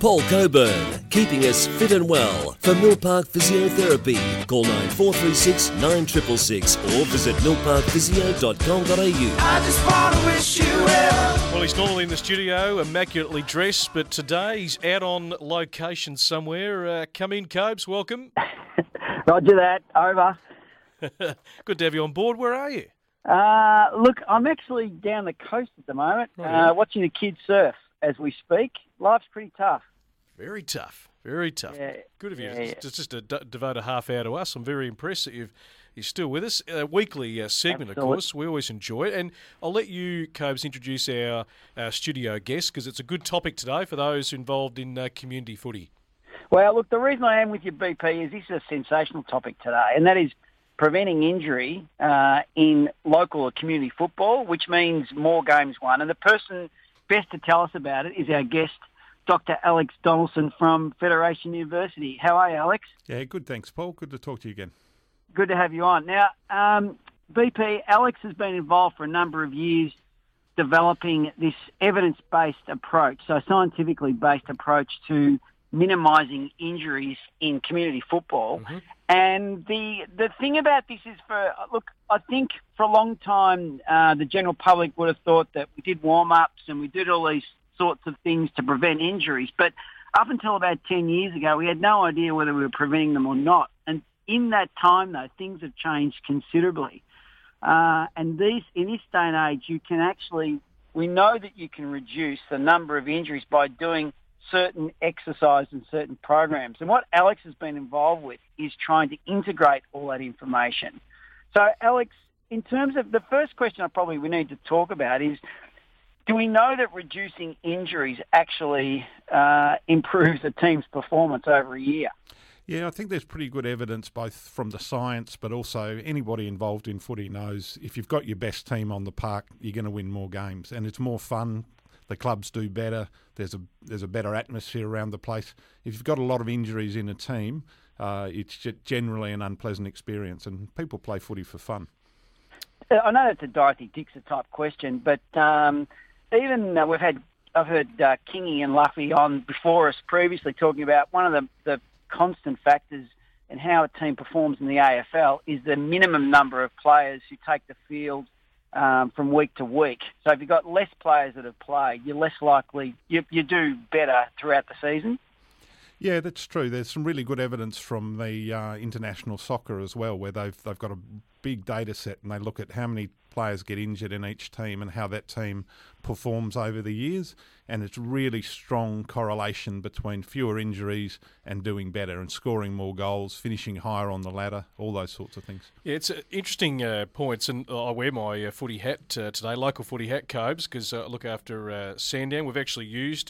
Paul Coburn, keeping us fit and well. For Mill Park Physiotherapy, call 9436 9666 or visit millparkphysio.com.au. I just want to wish you well. Well, he's normally in the studio, immaculately dressed, but today he's out on location somewhere. Come in, Cobes, welcome. Roger that, over. Good to have you on board. Where are you? Look, I'm actually down the coast at the moment, yeah. watching the kids surf as we speak. Life's pretty tough. Very tough, very tough. Yeah, Good of you. yeah. Just to devote a half hour to us. I'm very impressed that you're still with us. Weekly segment, Absolutely. of course. We always enjoy it. And I'll let you, Cobes, introduce our studio guest because it's a good topic today for those involved in community footy. Well, look, the reason I am with you, BP, is this is a sensational topic today, and that is preventing injury in local or community football, which means more games won. And the person best to tell us about it is our guest, Dr. Alex Donaldson from Federation University. How are you, Alex? Yeah, good, thanks, Paul. Good to talk to you again. Good to have you on. Now, BP, Alex has been involved for a number of years developing this evidence-based approach, so scientifically based approach to minimising injuries in community football. Mm-hmm. And the thing about this is I think for a long time the general public would have thought that we did warm-ups and we did all these sorts of things to prevent injuries. But up until about 10 years ago, we had no idea whether we were preventing them or not. And in that time, though, things have changed considerably. And in this day and age, we know that you can reduce the number of injuries by doing certain exercise and certain programs. And what Alex has been involved with is trying to integrate all that information. So, Alex, in terms of the first question we need to talk about is, do we know that reducing injuries actually improves a team's performance over a year? Yeah, I think there's pretty good evidence both from the science, but also anybody involved in footy knows if you've got your best team on the park, you're going to win more games, and it's more fun. The clubs do better. There's a better atmosphere around the place. If you've got a lot of injuries in a team, it's generally an unpleasant experience, and people play footy for fun. I know that's a Dorothy Dixon type question, but even I've heard Kingy and Luffy on before us previously talking about one of the constant factors in how a team performs in the AFL is the minimum number of players who take the field from week to week. So if you've got less players that have played, you're less likely, you do better throughout the season. Yeah, that's true. There's some really good evidence from the international soccer as well, where they've got a big data set and they look at how many players get injured in each team and how that team performs over the years. And it's really strong correlation between fewer injuries and doing better and scoring more goals, finishing higher on the ladder, all those sorts of things. Yeah, it's interesting points, and I wear my footy hat today, local footy hat, Cobes, because I look after Sandown. We've actually used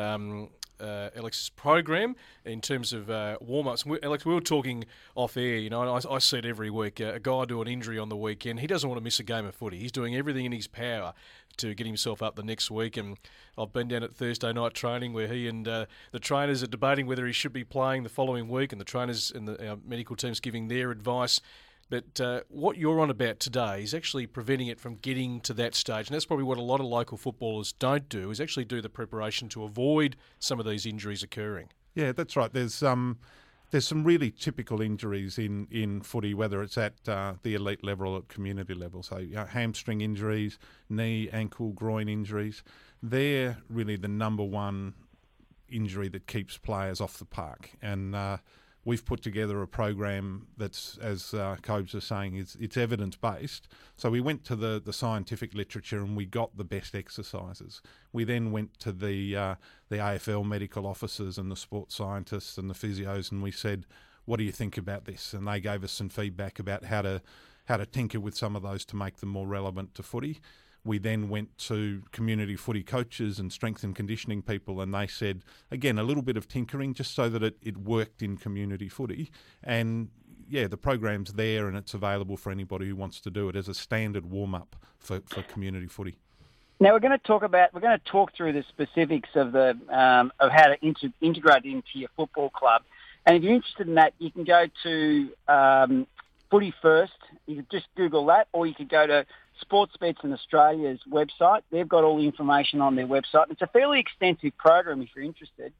Alex's program in terms of warm-ups. Alex, we were talking off air, and I see it every week. A guy do an injury on the weekend. He doesn't want to miss a game of footy. He's doing everything in his power to get himself up the next week. And I've been down at Thursday night training where he and the trainers are debating whether he should be playing the following week, and the trainers and our medical teams giving their advice. But what you're on about today is actually preventing it from getting to that stage. And that's probably what a lot of local footballers don't do, is actually do the preparation to avoid some of these injuries occurring. Yeah, that's right. There's some really typical injuries in footy, whether it's at the elite level or at community level. So hamstring injuries, knee, ankle, groin injuries. They're really the number one injury that keeps players off the park. And we've put together a program that's, as Cobes is saying, it's evidence-based. So we went to the scientific literature and we got the best exercises. We then went to the AFL medical officers and the sports scientists and the physios, and we said, what do you think about this? And they gave us some feedback about how to tinker with some of those to make them more relevant to footy. We then went to community footy coaches and strength and conditioning people, and they said, again, a little bit of tinkering just so that it worked in community footy. And yeah, the program's there and it's available for anybody who wants to do it as a standard warm-up for community footy. Now we're going to talk through the specifics of of how to integrate it into your football club. And if you're interested in that, you can go to Footy First. You can just Google that, or you could go to Sportsbets in Australia's website. They've got all the information on their website. It's a fairly extensive program if you're interested.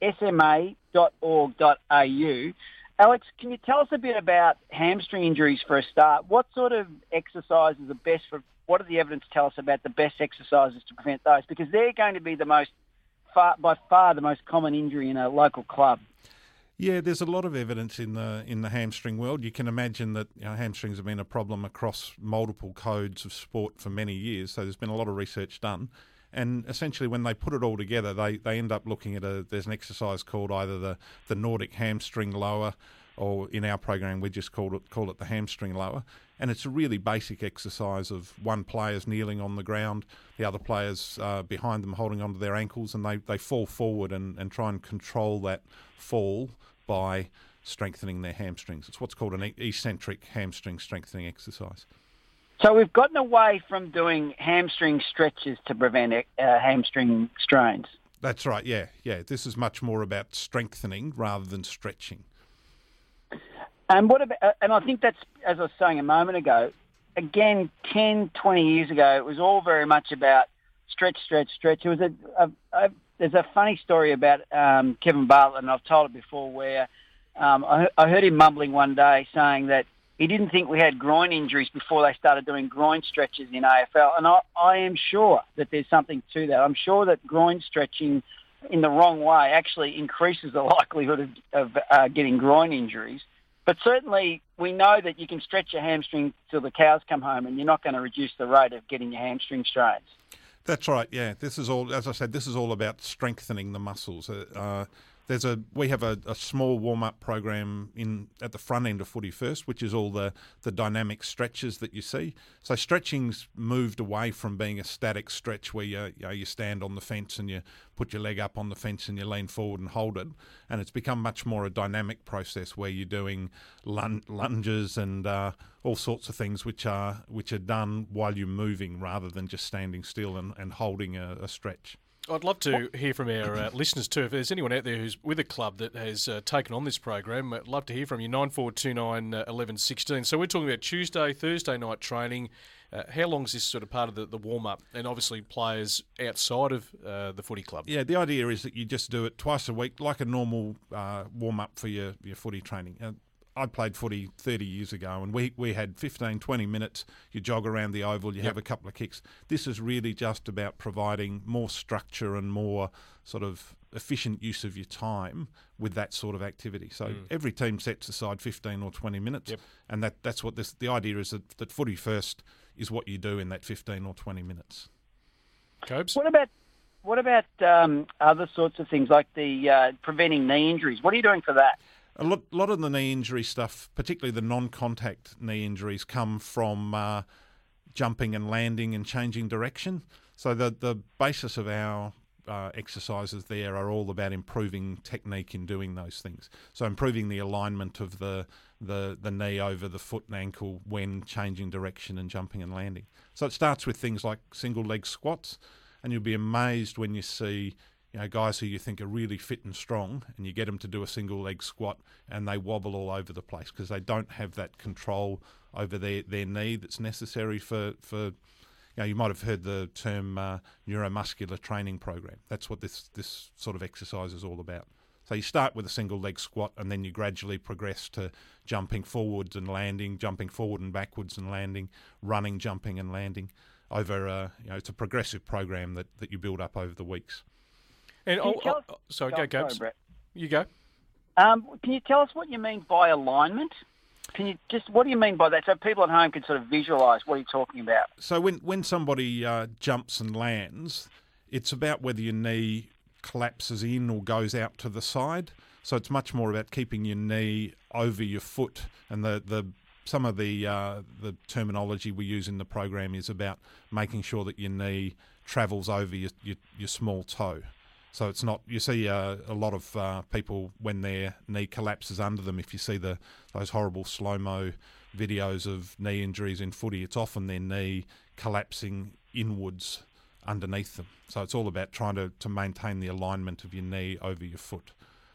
sma.org.au. Alex, can you tell us a bit about hamstring injuries for a start? What sort of exercises are best for? What does the evidence tell us about the best exercises to prevent those? Because they're going to be by far the most common injury in a local club. Yeah, there's a lot of evidence in the hamstring world. You can imagine that hamstrings have been a problem across multiple codes of sport for many years. So there's been a lot of research done. And essentially, when they put it all together, they end up looking at there's an exercise called either the Nordic hamstring lower, or in our program we just call it the hamstring lower. And it's a really basic exercise of one player's kneeling on the ground, the other player's behind them holding onto their ankles, and they fall forward and try and control that fall by strengthening their hamstrings. It's what's called an eccentric hamstring strengthening exercise. So we've gotten away from doing hamstring stretches to prevent hamstring strains. That's right, yeah. This is much more about strengthening rather than stretching. And and I think that's, as I was saying a moment ago, again, 10, 20 years ago, it was all very much about stretch. It was there's a funny story about Kevin Bartlett, and I've told it before, where I heard him mumbling one day saying that he didn't think we had groin injuries before they started doing groin stretches in AFL. And I am sure that there's something to that. I'm sure that groin stretching in the wrong way actually increases the likelihood of getting groin injuries. But certainly we know that you can stretch your hamstring till the cows come home, and you're not going to reduce the rate of getting your hamstring strains. That's right, yeah. This is all, as I said, this is all about strengthening the muscles. We have a small warm-up program at the front end of Footy First, which is all the dynamic stretches that you see. So stretching's moved away from being a static stretch where you stand on the fence and you put your leg up on the fence and you lean forward and hold it, and it's become much more a dynamic process where you're doing lunges and all sorts of things which are done while you're moving rather than just standing still and holding a stretch. I'd love to hear from our listeners too. If there's anyone out there who's with a club that has taken on this program, I'd love to hear from you. 9429 1116. So we're talking about Tuesday, Thursday night training. How long is this sort of part of the warm-up? And obviously players outside of the footy club. Yeah, the idea is that you just do it twice a week, like a normal warm-up for your footy training. I played footy 30 years ago, and we had 15, 20 minutes. You jog around the oval, you have a couple of kicks. This is really just about providing more structure and more sort of efficient use of your time with that sort of activity. So every team sets aside 15 or 20 minutes, and that's what the idea is, that Footy First is what you do in that 15 or 20 minutes. Cobes? What about other sorts of things like the preventing knee injuries? What are you doing for that? A lot of the knee injury stuff, particularly the non-contact knee injuries, come from jumping and landing and changing direction. So the basis of our exercises there are all about improving technique in doing those things. So improving the alignment of the knee over the foot and ankle when changing direction and jumping and landing. So it starts with things like single leg squats, and you'll be amazed when you see guys who you think are really fit and strong, and you get them to do a single leg squat and they wobble all over the place because they don't have that control over their knee that's necessary for you might have heard the term neuromuscular training program. That's what this sort of exercise is all about. So you start with a single leg squat, and then you gradually progress to jumping forwards and landing, jumping forward and backwards and landing, running, jumping and landing over it's a progressive program that you build up over the weeks. And sorry, go, Gabs. Brett. You go. Can you tell us what you mean by alignment? What do you mean by that, so people at home can sort of visualise what you're talking about? So when somebody jumps and lands, it's about whether your knee collapses in or goes out to the side. So it's much more about keeping your knee over your foot, and some of the terminology we use in the program is about making sure that your knee travels over your small toe. So it's not, you see a lot of people when their knee collapses under them, if you see those horrible slow-mo videos of knee injuries in footy, it's often their knee collapsing inwards underneath them. So it's all about trying to maintain the alignment of your knee over your foot.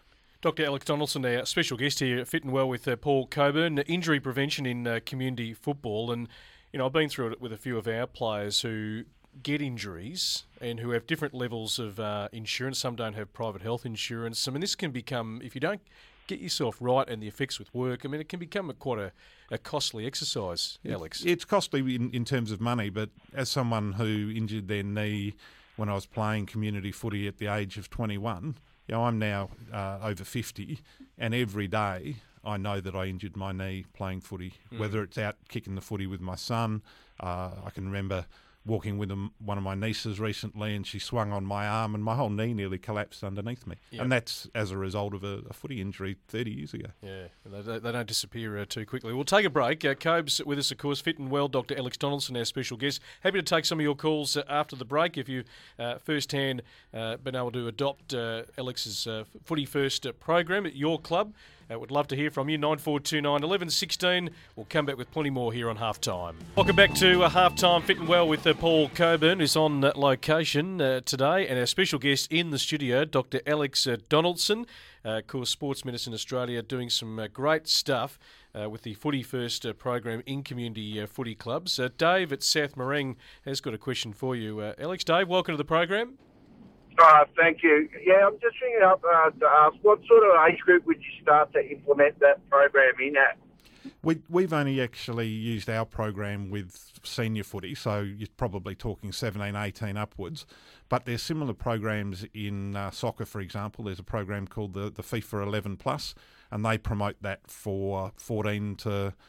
Dr. Alex Donaldson, our special guest here at Fit and Well with Paul Coburn, injury prevention in community football. And, I've been through it with a few of our players who get injuries and who have different levels of insurance. Some don't have private health insurance. I mean, this can become, if you don't get yourself right and the effects with work, I mean, it can become quite a costly exercise, Alex. It's costly in terms of money, but as someone who injured their knee when I was playing community footy at the age of 21, I'm now over 50, and every day I know that I injured my knee playing footy, whether it's out kicking the footy with my son. I can remember walking with one of my nieces recently, and she swung on my arm and my whole knee nearly collapsed underneath me. Yep. And that's as a result of a footy injury 30 years ago. Yeah, they don't disappear too quickly. We'll take a break. Cobes with us, of course, fit and well, Dr. Alex Donaldson, our special guest. Happy to take some of your calls after the break if you've first-hand been able to adopt Alex's Footy First program at your club. Would love to hear from you. 9429 1116. We'll come back with plenty more here on Halftime. Welcome back to Halftime Fit and Well with Paul Coburn, who's on location today, and our special guest in the studio, Dr. Alex Donaldson, of course, Sports Medicine Australia, doing some great stuff with the Footy First program in community footy clubs. Dave at South Morang has got a question for you. Alex, Dave, welcome to the program. Thank you. Yeah, I'm just ringing up to ask, what sort of age group would you start to implement that program in at? We've only actually used our program with senior footy, so you're probably talking 17, 18 upwards. But there's similar programs in soccer, for example. There's a program called the FIFA 11 Plus, and they promote that for 14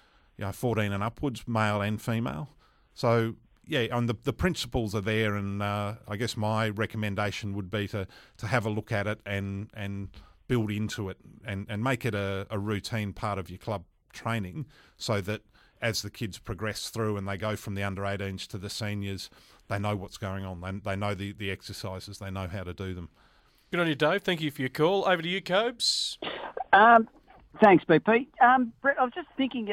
and upwards, male and female. So yeah, and the principles are there, and I guess my recommendation would be to have a look at it and build into it and make it a routine part of your club training, so that as the kids progress through and they go from the under-18s to the seniors, they know what's going on. They know the exercises. They know how to do them. Good on you, Dave. Thank you for your call. Over to you, Cobes. Thanks, BP. Brett, I was just thinking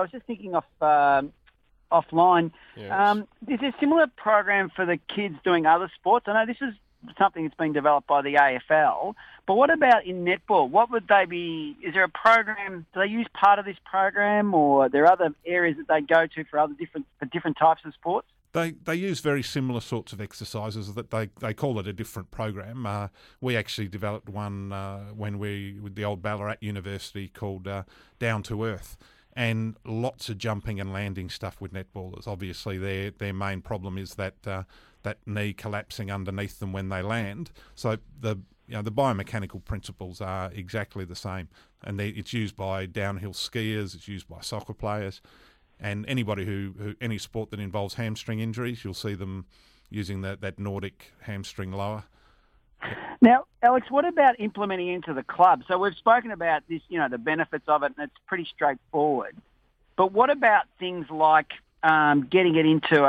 offline. Yes. Is there a similar program for the kids doing other sports? I know this is something that's been developed by the AFL, but what about in netball? What would they be? Is there a program? Do they use part of this program, or are there other areas that they go to for different types of sports? They use very similar sorts of exercises. That they call it a different program. We actually developed one with the old Ballarat University called Down to Earth. And lots of jumping and landing stuff with netballers. Obviously, their main problem is that knee collapsing underneath them when they land. So the biomechanical principles are exactly the same, and it's used by downhill skiers. It's used by soccer players, and anybody who any sport that involves hamstring injuries, you'll see them using that Nordic hamstring lower. Now, Alex, what about implementing into the club? So we've spoken about this, the benefits of it, and it's pretty straightforward. But what about things like getting it into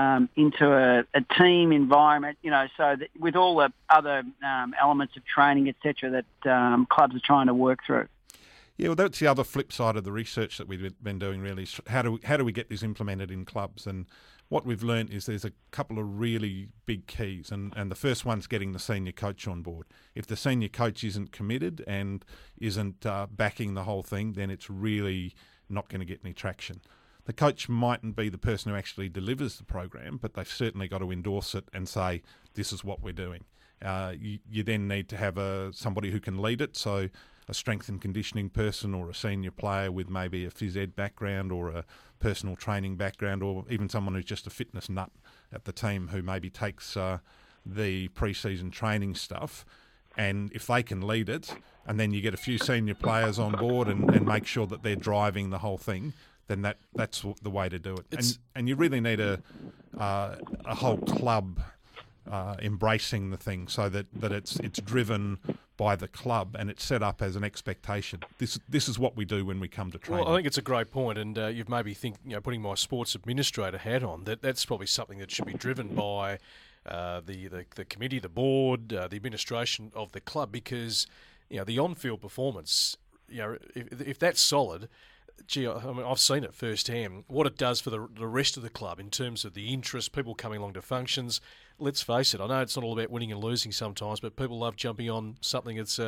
a team environment, so that with all the other elements of training, etc., that clubs are trying to work through? Yeah, well, that's the other flip side of the research that we've been doing, really. How do we get this implemented in clubs? And what we've learned is there's a couple of really big keys, and the first one's getting the senior coach on board. If the senior coach isn't committed and isn't backing the whole thing, then it's really not going to get any traction. The coach mightn't be the person who actually delivers the program, but they've certainly got to endorse it and say, this is what we're doing. You then need to have somebody who can lead it, so a strength and conditioning person or a senior player with maybe a phys ed background or a personal training background, or even someone who's just a fitness nut at the team who maybe takes the pre-season training stuff, and if they can lead it, and then you get a few senior players on board and make sure that they're driving the whole thing, then that's the way to do it. And you really need a whole club embracing the thing, so that it's driven by the club and it's set up as an expectation. This is what we do when we come to training. Well, I think it's a great point, and you've maybe putting my sports administrator hat on, that's probably something that should be driven by the committee, the board, the administration of the club, because the on-field performance, if that's solid. Gee, I mean, I've seen it firsthand, what it does for the rest of the club in terms of the interest, people coming along to functions. Let's face it, I know it's not all about winning and losing sometimes, but people love jumping on something that's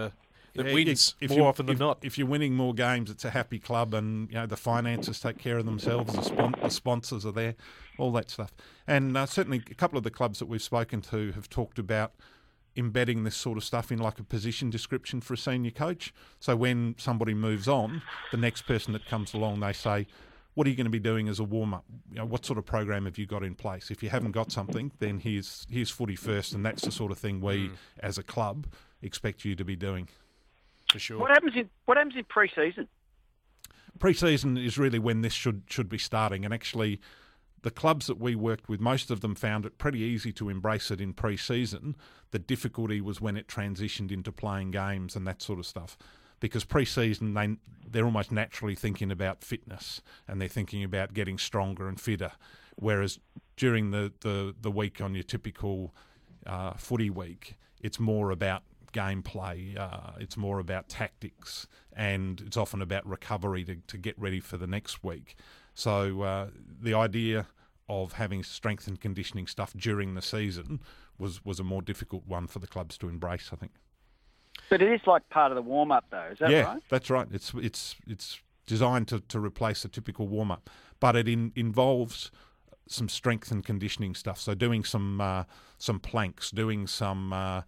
that Yeah, wins if more often than not. If you're winning more games, it's a happy club, and the finances take care of themselves. The sponsors are there, all that stuff. And certainly, a couple of the clubs that we've spoken to have talked about embedding this sort of stuff in like a position description for a senior coach. So when somebody moves on, the next person that comes along, they say, what are you going to be doing as a warm-up? What sort of program have you got in place? If you haven't got something, then here's footy first, and that's the sort of thing we, as a club, expect you to be doing. For sure. What happens in pre-season? Pre-season is really when this should be starting, and actually the clubs that we worked with, most of them found it pretty easy to embrace it in pre-season. The difficulty was when it transitioned into playing games and that sort of stuff. Because pre-season, they're almost naturally thinking about fitness, and they're thinking about getting stronger and fitter. Whereas during the week on your typical footy week, it's more about gameplay, it's more about tactics, and it's often about recovery to get ready for the next week. So the idea of having strength and conditioning stuff during the season was a more difficult one for the clubs to embrace, I think. But it is like part of the warm-up, though. Is that right? Yeah, that's right. It's designed to replace a typical warm-up, but it involves some strength and conditioning stuff. So doing some planks, doing some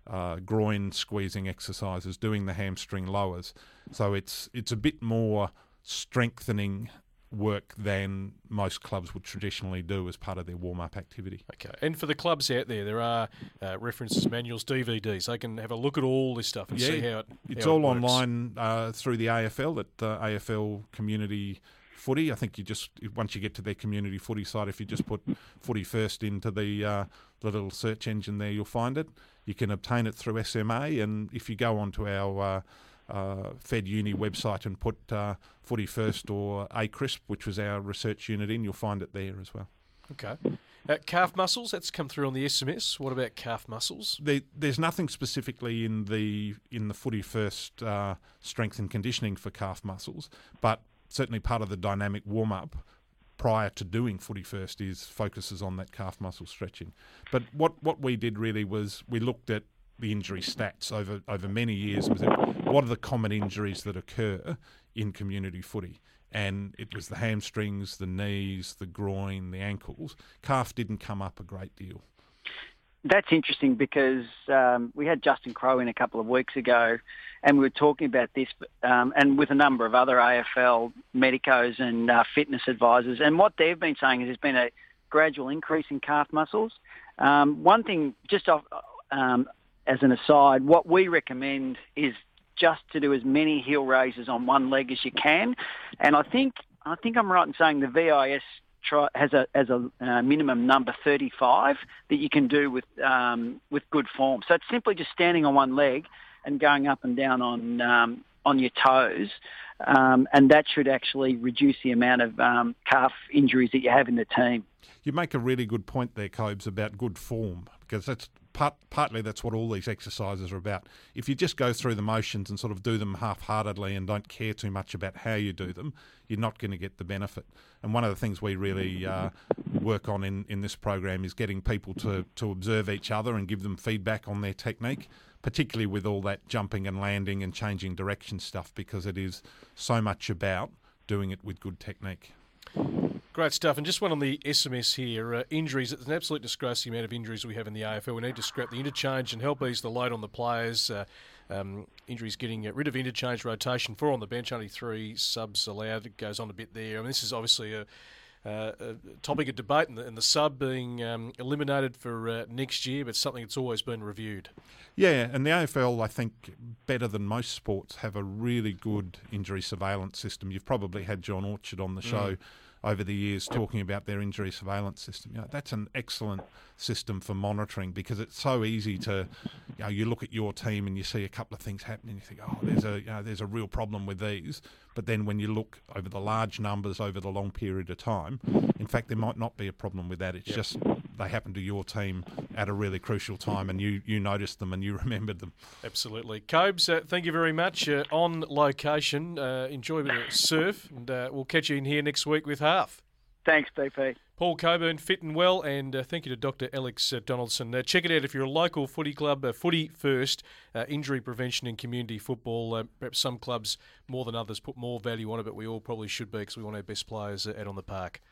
groin squeezing exercises, doing the hamstring lowers. So it's a bit more strengthening work than most clubs would traditionally do as part of their warm-up activity. Okay, and for the clubs out there are references, manuals, DVDs. They can have a look at all this stuff and see how it's how all it works. online through the AFL at AFL Community Footy. I think once you get to their community footy site, if you just put Footy First into the little search engine there, you'll find it. You can obtain it through SMA, and if you go onto our Fed Uni website and put Footy First or ACRISP, which was our research unit in, you'll find it there as well. Okay. Calf muscles, that's come through on the SMS. What about calf muscles? There's nothing specifically in the Footy First strength and conditioning for calf muscles, but certainly part of the dynamic warm-up prior to doing Footy First focuses on that calf muscle stretching. But what we did really was we looked at the injury stats over many years. What are the common injuries that occur in community footy? And it was the hamstrings, the knees, the groin, the ankles. Calf didn't come up a great deal. That's interesting because we had Justin Crowe in a couple of weeks ago, and we were talking about this, and with a number of other AFL medicos and fitness advisors. And what they've been saying is there's been a gradual increase in calf muscles. One thing, just as an aside, what we recommend is just to do as many heel raises on one leg as you can. And I think I'm right in saying the VIS has a minimum number 35 that you can do with good form. So it's simply just standing on one leg and going up and down on your toes, and that should actually reduce the amount of calf injuries that you have in the team. You make a really good point there, Cobes, about good form, because that's partly that's what all these exercises are about. If you just go through the motions and sort of do them half-heartedly and don't care too much about how you do them, you're not going to get the benefit. And one of the things we really work on in this program is getting people to observe each other and give them feedback on their technique, particularly with all that jumping and landing and changing direction stuff, because it is so much about doing it with good technique. Great stuff. And just one on the SMS here. Injuries. It's an absolute disgrace the amount of injuries we have in the AFL. We need to scrap the interchange and help ease the load on the players. Injuries getting rid of interchange rotation. 4 on the bench, only 3 subs allowed. It goes on a bit there. I mean, this is obviously a topic of debate, and the sub being eliminated for next year, but something that's always been reviewed. Yeah, and the AFL, I think, better than most sports, have a really good injury surveillance system. You've probably had John Orchard on the show over the years talking about their injury surveillance system. That's an excellent system for monitoring, because it's so easy to, you look at your team and you see a couple of things happening, you think, oh, there's a real problem with these. But then when you look over the large numbers over the long period of time, in fact, there might not be a problem with that. It's just they happen to your team at a really crucial time, and you noticed them and you remembered them. Absolutely. Cobes, thank you very much. On location, enjoy a bit of surf, and we'll catch you in here next week with Half. Thanks, BP. Paul Coburn, fit and well, and thank you to Dr. Alex Donaldson. Check it out if you're a local footy club, Footy First, injury prevention in community football. Perhaps some clubs more than others put more value on it, but we all probably should be because we want our best players out on the park.